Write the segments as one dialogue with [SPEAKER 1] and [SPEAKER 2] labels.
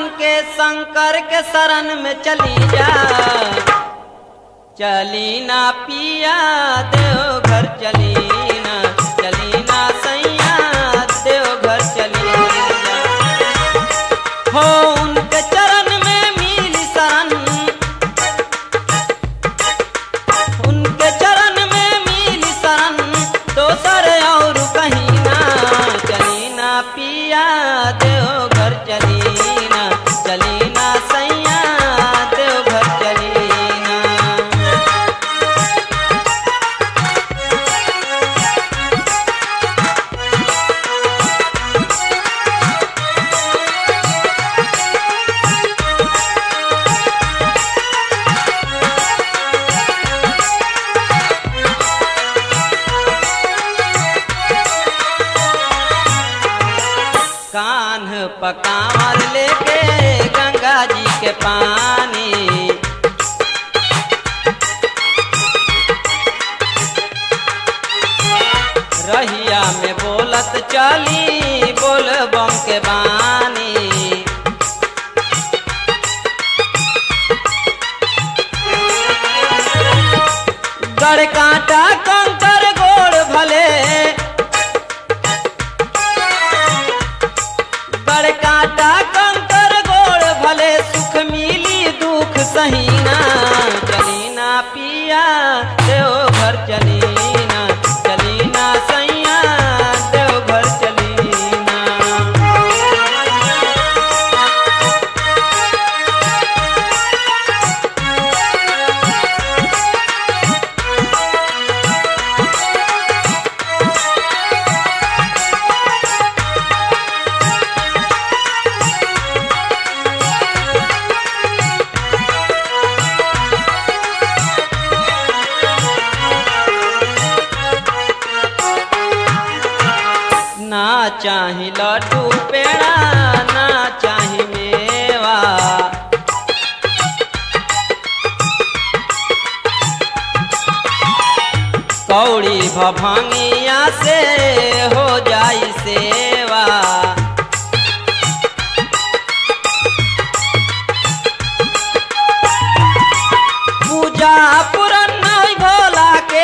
[SPEAKER 1] सावन के शंकर के शरण में चली जा। चली ना पिया देवघर चली ना सैया देवघर चली जा। हो उनके चरण में मिली शरण, उनके चरण में मिली शरण, दोसर और कहीं ना। चली ना पिया देवघर चली ना सैया देवघर चली ना। कान्ह पकावर लेके गंगा जी के पानी, रहिया में बोलत चली बोल बम के बानी। गड़ कांटा कंकर गोड़ भले, गड़ कांटा कंकर गोड़ भले, सुख मिली दुख सहीना। चली ना पिया देवघर चली ना सैया देवघर चली ना। ना चाही लड्डू पेड़ा ना चाही मेवा, कौड़ी भभंगिया से हो जाई सेवा। पूजा पुरन नहीं भोला के,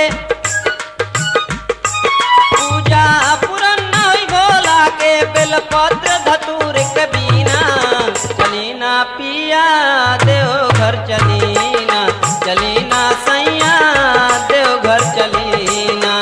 [SPEAKER 1] पूजा पुरन नहीं भोला के, बेलपत्र धतूर के बिना। चली ना पिया देवघर चली ना सैया देवघर चली ना।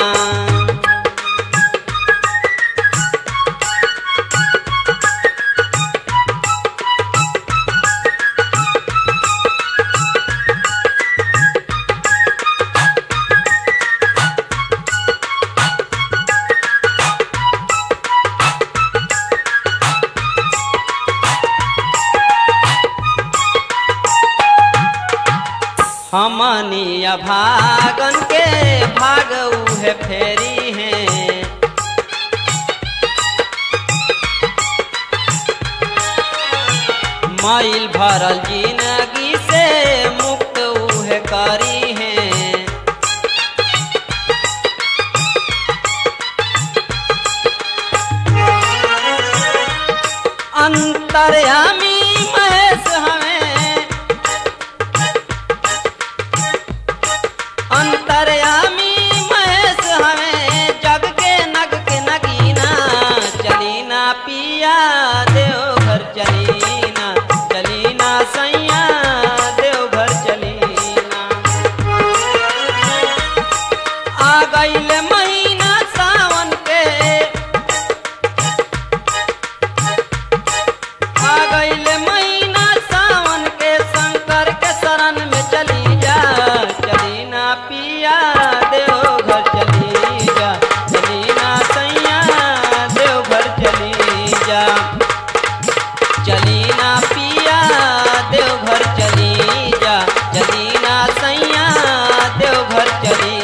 [SPEAKER 1] हमनी अभागन के भाग उहे फेरी हैं, मैल भरल जिंदगी से मुक्त उहे करी हैं। अंतर्यामी महेश हमें, अंतर्यामी महेश हमें, जग के नग के नगीना। चली ना पिया देवघर चली ना सैया देवघर चली ना। आ गईल महीना सावन के, आ गईल महीना सावन के, शंकर के शरण में चली जा। चली ना पिया देवघर चली ना सैया देवघर चली जा। चली ना पिया देवघर चली ना सैया देवघर चली